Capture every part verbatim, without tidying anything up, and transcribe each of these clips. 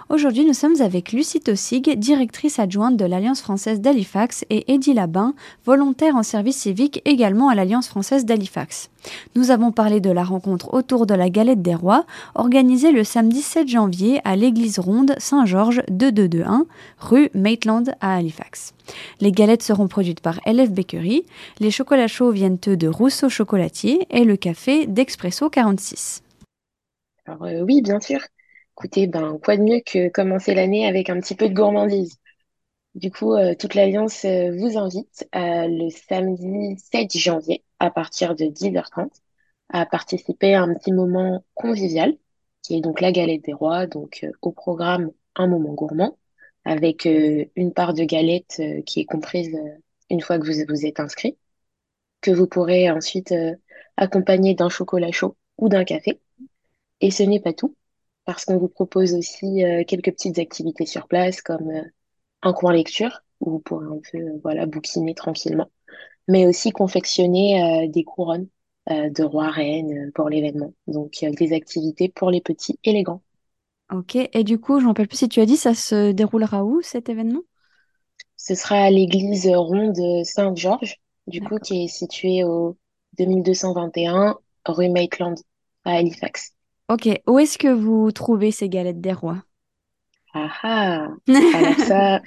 Aujourd'hui, nous sommes avec Lucie Tossig, directrice adjointe de l'Alliance française d'Halifax, et Eddy Labin, volontaire en service civique également à l'Alliance française d'Halifax. Nous avons parlé de la rencontre autour de la Galette des Rois, organisée le samedi sept janvier à l'église ronde Saint-Georges deux deux deux un, rue Maitland à Halifax. Les galettes seront produites par L F Bakery, les chocolats chauds viennent eux de Rousseau Chocolatier et le café d'Expresso quarante-six. Alors euh, oui, bien sûr. Écoutez, ben quoi de mieux que commencer l'année avec un petit peu de gourmandise. Du coup, euh, toute l'Alliance euh, vous invite euh, le samedi sept janvier à partir de dix heures trente à participer à un petit moment convivial qui est donc la galette des rois. Donc euh, au programme un moment gourmand avec euh, une part de galette euh, qui est comprise euh, une fois que vous vous êtes inscrit, que vous pourrez ensuite euh, accompagner d'un chocolat chaud ou d'un café. Et ce n'est pas tout, parce qu'on vous propose aussi euh, quelques petites activités sur place, comme euh, un coin lecture, où vous pourrez un peu euh, voilà, bouquiner tranquillement, mais aussi confectionner euh, des couronnes euh, de rois-reines euh, pour l'événement. Donc, euh, des activités pour les petits et les grands. Ok, et du coup, je ne me rappelle plus si tu as dit, ça se déroulera où cet événement? Ce sera à l'église ronde Saint-Georges, du coup, D'accord. qui est située au deux mille deux cent vingt et un rue Maitland à Halifax. Ok, où est-ce que vous trouvez ces galettes des rois? Ah ah! Alors ça,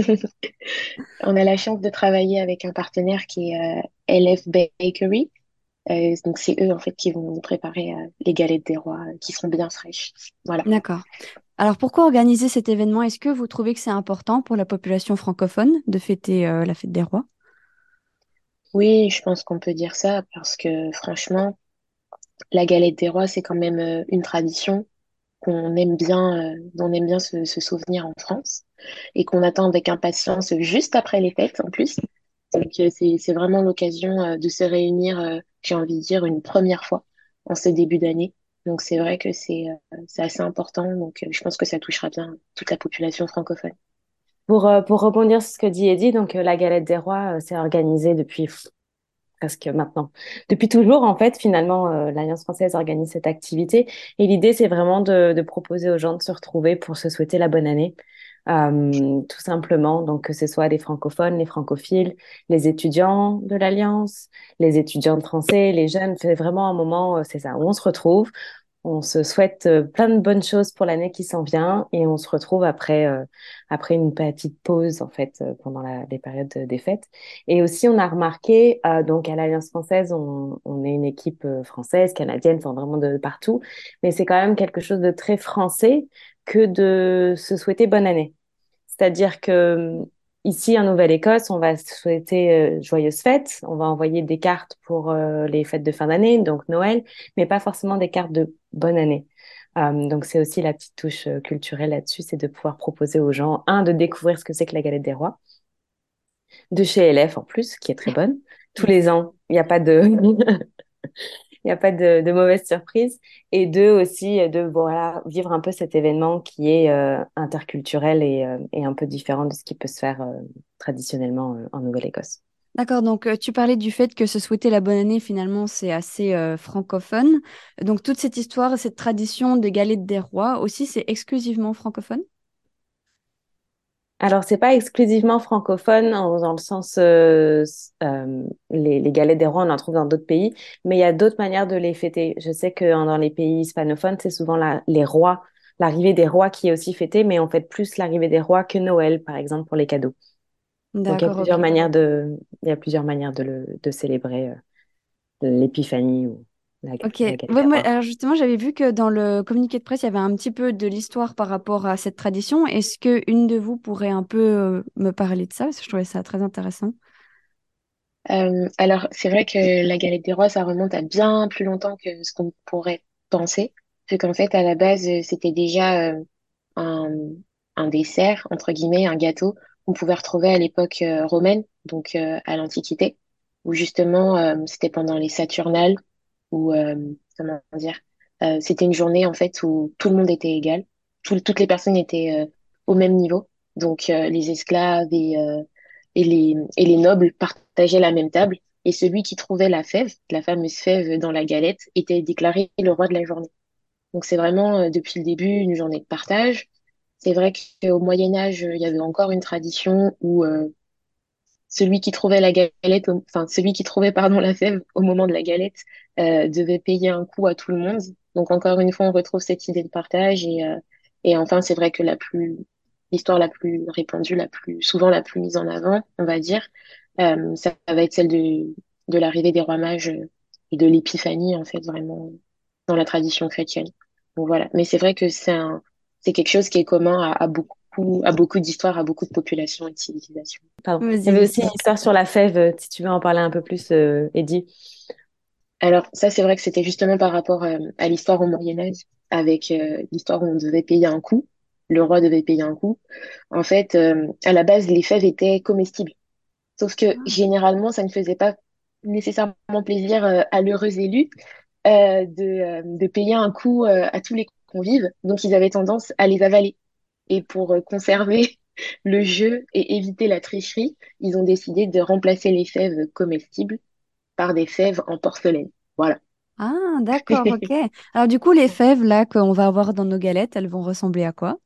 on a la chance de travailler avec un partenaire qui est euh, L F Bakery. Euh, donc c'est eux en fait qui vont nous préparer euh, les galettes des rois euh, qui seront bien fraîches. Voilà. D'accord. Alors pourquoi organiser cet événement? Est-ce que vous trouvez que c'est important pour la population francophone de fêter euh, la fête des rois? Oui, je pense qu'on peut dire ça parce que franchement, la galette des rois c'est quand même euh, une tradition qu'on aime bien, euh, dont on aime bien se, se souvenir en France et qu'on attend avec impatience juste après les fêtes en plus. Donc euh, c'est c'est vraiment l'occasion euh, de se réunir, euh, j'ai envie de dire, une première fois en ce début d'année. Donc c'est vrai que c'est euh, c'est assez important. Donc euh, je pense que ça touchera bien toute la population francophone. Pour, euh, pour rebondir sur ce que dit Eddie, donc euh, la Galette des Rois, euh, c'est organisé depuis pff, presque maintenant. Depuis toujours, en fait, finalement, euh, l'Alliance française organise cette activité. Et l'idée, c'est vraiment de, de proposer aux gens de se retrouver pour se souhaiter la bonne année. Euh, tout simplement, donc que ce soit les francophones, les francophiles, les étudiants de l'Alliance, les étudiants de français, les jeunes, c'est vraiment un moment, euh, c'est ça, où on se retrouve, on se souhaite euh, plein de bonnes choses pour l'année qui s'en vient et on se retrouve après, euh, après une petite pause, en fait, euh, pendant la, les périodes des fêtes. Et aussi, on a remarqué, euh, donc à l'Alliance française, on, on est une équipe euh, française, canadienne, enfin vraiment de partout, mais c'est quand même quelque chose de très français que de se souhaiter bonne année. C'est-à-dire que euh, ici, en Nouvelle-Écosse, on va se souhaiter euh, joyeuses fêtes, on va envoyer des cartes pour euh, les fêtes de fin d'année, donc Noël, mais pas forcément des cartes de bonne année. Euh, donc c'est aussi la petite touche euh, culturelle là-dessus, c'est de pouvoir proposer aux gens, un, de découvrir ce que c'est que la galette des rois, de chez L F en plus, qui est très bonne. Tous les ans, il n'y a pas de, il n'y a pas de, de mauvaise surprise. Et deux, aussi, euh, de voilà, vivre un peu cet événement qui est euh, interculturel et, euh, et un peu différent de ce qui peut se faire euh, traditionnellement euh, en Nouvelle-Écosse. D'accord, donc euh, tu parlais du fait que se souhaiter la bonne année, finalement, c'est assez euh, francophone. Donc toute cette histoire, cette tradition des galettes des rois aussi, c'est exclusivement francophone? Alors, c'est pas exclusivement francophone en- dans le sens, euh, s- euh, les, les galettes des rois, on en trouve dans d'autres pays, mais il y a d'autres manières de les fêter. Je sais que dans les pays hispanophones, c'est souvent la, les rois, l'arrivée des rois qui est aussi fêtée, mais on fête plus l'arrivée des rois que Noël, par exemple, pour les cadeaux. Donc, il y a D'accord, plusieurs ok. manières de, il y a plusieurs manières de le, de célébrer euh, l'épiphanie ou la, Ok. la galette Ouais, des moi, rois. alors justement, j'avais vu que dans le communiqué de presse, il y avait un petit peu de l'histoire par rapport à cette tradition. Est-ce que une de vous pourrait un peu euh, me parler de ça? Parce que je trouvais ça très intéressant. Euh, alors c'est vrai que la galette des rois, ça remonte à bien plus longtemps que ce qu'on pourrait penser. Vu qu'en fait, à la base, euh, c'était déjà euh, un, un dessert, entre guillemets, un gâteau qu'on pouvait retrouver à l'époque euh, romaine, donc euh, à l'Antiquité, où justement, euh, c'était pendant les Saturnales, où, euh, comment dire, euh, c'était une journée en fait où tout le monde était égal, Tout- toutes les personnes étaient euh, au même niveau, donc euh, les esclaves et, euh, et les, et les nobles partageaient la même table, et celui qui trouvait la fève, la fameuse fève dans la galette, était déclaré le roi de la journée. Donc c'est vraiment euh, depuis le début une journée de partage. C'est vrai qu'au Moyen Âge, il y avait encore une tradition où euh, celui qui trouvait la galette, au- enfin celui qui trouvait pardon la fève au moment de la galette euh, devait payer un coup à tout le monde. Donc encore une fois, on retrouve cette idée de partage et euh, et enfin c'est vrai que la plus l'histoire la plus répandue, la plus souvent la plus mise en avant, on va dire, euh, ça va être celle de de l'arrivée des rois mages euh, et de l'épiphanie en fait vraiment dans la tradition chrétienne. Donc voilà. Mais c'est vrai que c'est un c'est quelque chose qui est commun à, à beaucoup à beaucoup d'histoires, à beaucoup de populations et de civilisations. Pardon. Il y Vas-y, avait aussi une Lucie. histoire sur la fève, euh, si tu veux en parler un peu plus, euh, Eddie. Alors, ça, c'est vrai que c'était justement par rapport euh, à l'histoire au Moyen Âge, avec euh, l'histoire où on devait payer un coup, le roi devait payer un coup. En fait, euh, à la base, les fèves étaient comestibles. Sauf que généralement, ça ne faisait pas nécessairement plaisir euh, à l'heureux élu euh, de, euh, de payer un coup euh, à tous les convives. Donc, ils avaient tendance à les avaler. Et pour euh, conserver le jeu et éviter la tricherie, ils ont décidé de remplacer les fèves comestibles par des fèves en porcelaine. Voilà. Ah, d'accord, ok. Alors du coup, les fèves là qu'on va avoir dans nos galettes, elles vont ressembler à quoi?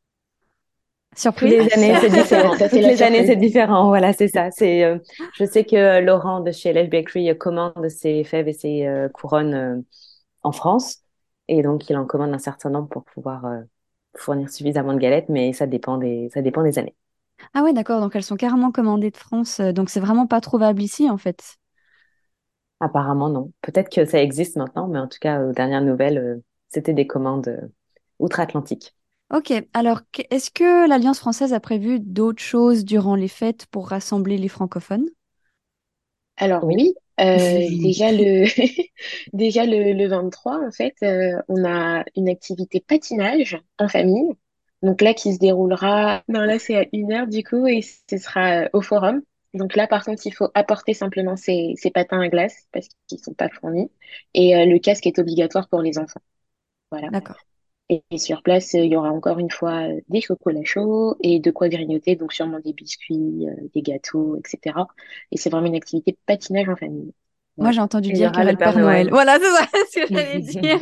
Tous Surprise? les Ah, années, ça, c'est ça c'est la, différent. ça, c'est Toutes la les années, c'est surprise. différent. Voilà, c'est ça. C'est, euh, je sais que Laurent de chez L F Bakery euh, commande ses fèves et ses euh, couronnes euh, en France. Et donc, il en commande un certain nombre pour pouvoir euh, fournir suffisamment de galettes, mais ça dépend des, ça dépend des années. Ah ouais, d'accord, donc elles sont carrément commandées de France, euh, donc c'est vraiment pas trouvable ici en fait. Apparemment, non. Peut-être que ça existe maintenant, mais en tout cas, aux dernières nouvelles, euh, c'était des commandes euh, outre-Atlantique. Ok, alors que- est-ce que l'Alliance française a prévu d'autres choses durant les fêtes pour rassembler les francophones? Alors Oui. oui, euh, déjà le déjà le, le vingt-trois, en fait, euh, on a une activité patinage en famille. Donc là, qui se déroulera. Non, là, c'est à une heure du coup, et ce sera euh, au forum. Donc là, par contre, il faut apporter simplement ses, ses patins à glace parce qu'ils sont pas fournis. Et euh, le casque est obligatoire pour les enfants. Voilà. D'accord. Et, et sur place, euh, il y aura encore une fois euh, des chocolats chauds et de quoi grignoter, donc sûrement des biscuits, euh, des gâteaux, et cetera. Et c'est vraiment une activité patinage en famille. Moi Voilà. j'ai entendu Il y dire qu'il aura y aurait le le Père Père Noël. Noël. Voilà, c'est ça ce que j'allais dire.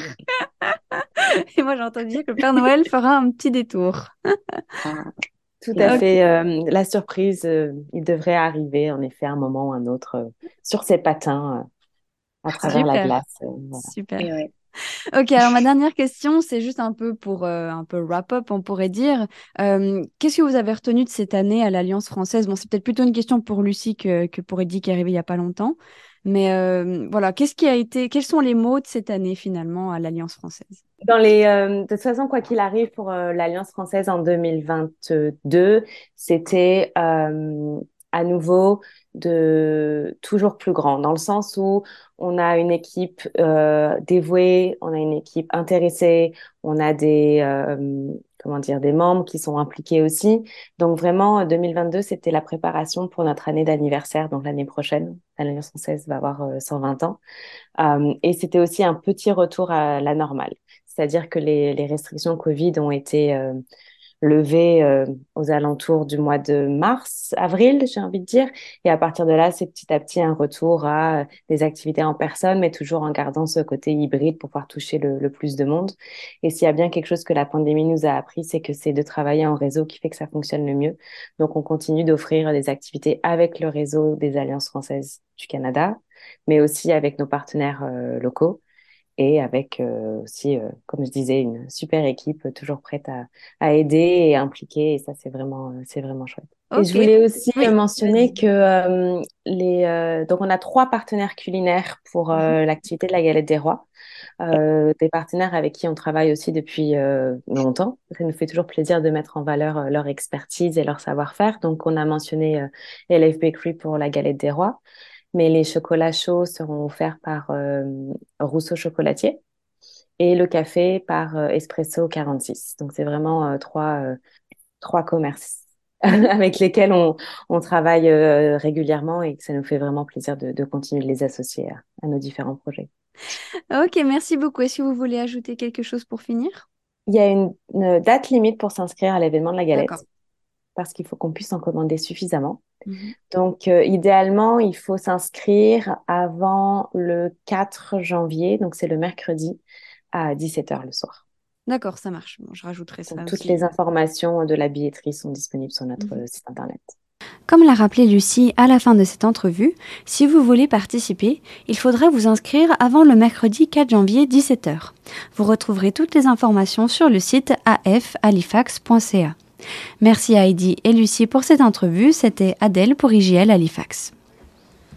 Et moi j'ai entendu dire que le Père Noël fera un petit détour. Ah, Tout et à voilà. Ok, fait. Euh, la surprise, euh, il devrait arriver en effet à un moment ou un autre euh, sur ses patins euh, à travers la super, glace. euh, voilà. super. Et ouais. Ok, alors ma dernière question, c'est juste un peu pour euh, un peu wrap-up, on pourrait dire. Euh, qu'est-ce que vous avez retenu de cette année à l'Alliance française? Bon, c'est peut-être plutôt une question pour Lucie que, que pour Eddie qui est arrivé il y a pas longtemps. Mais euh, voilà, qu'est-ce qui a été, quels sont les mots de cette année finalement à l'Alliance française? Dans les, euh, de toute façon, quoi qu'il arrive pour euh, l'Alliance française en deux mille vingt-deux, c'était euh, à nouveau de toujours plus grand, dans le sens où on a une équipe euh, dévouée, on a une équipe intéressée, on a des, euh, comment dire, des membres qui sont impliqués aussi. Donc vraiment, deux mille vingt-deux, c'était la préparation pour notre année d'anniversaire, donc l'année prochaine. L'Alliance française va avoir euh, cent vingt ans. Euh, et c'était aussi un petit retour à la normale. C'est-à-dire que les, les restrictions Covid ont été euh, levées euh, aux alentours du mois de mars, avril, j'ai envie de dire. Et à partir de là, c'est petit à petit un retour à euh, des activités en personne, mais toujours en gardant ce côté hybride pour pouvoir toucher le, le plus de monde. Et s'il y a bien quelque chose que la pandémie nous a appris, c'est que c'est de travailler en réseau qui fait que ça fonctionne le mieux. Donc, on continue d'offrir des activités avec le réseau des Alliances françaises du Canada, mais aussi avec nos partenaires euh, locaux et avec euh, aussi, euh, comme je disais, une super équipe euh, toujours prête à, à aider et impliquer. Et ça, c'est vraiment, euh, c'est vraiment chouette. Et je Ok, voulais aussi euh, oui, mentionner vas-y. que euh, les, euh, donc on a trois partenaires culinaires pour Mhm. euh, l'activité de la Galette des Rois. Euh, des partenaires avec qui on travaille aussi depuis euh, longtemps. Ça nous fait toujours plaisir de mettre en valeur euh, leur expertise et leur savoir-faire. Donc, on a mentionné euh, L F Bakery pour la Galette des Rois, mais les chocolats chauds seront offerts par euh, Rousseau Chocolatier et le café par euh, Espresso quarante-six. Donc, c'est vraiment euh, trois, euh, trois commerces avec lesquels on, on travaille euh, régulièrement et que ça nous fait vraiment plaisir de, de continuer de les associer à, à nos différents projets. Ok, merci beaucoup. Est-ce que vous voulez ajouter quelque chose pour finir? Il y a une, une date limite pour s'inscrire à l'événement de la D'accord. galette parce qu'il faut qu'on puisse en commander suffisamment. Mhm. Donc, euh, idéalement, il faut s'inscrire avant le quatre janvier, donc c'est le mercredi à dix-sept heures le soir. D'accord, ça marche. Bon, je rajouterai ça Donc, toutes aussi. les informations de la billetterie sont disponibles sur notre Mhm. site internet. Comme l'a rappelé Lucie à la fin de cette entrevue, si vous voulez participer, il faudra vous inscrire avant le mercredi quatre janvier dix-sept heures. Vous retrouverez toutes les informations sur le site a f halifax point c a. Merci à Heidi et Lucie pour cette entrevue. C'était Adèle pour I J L Halifax.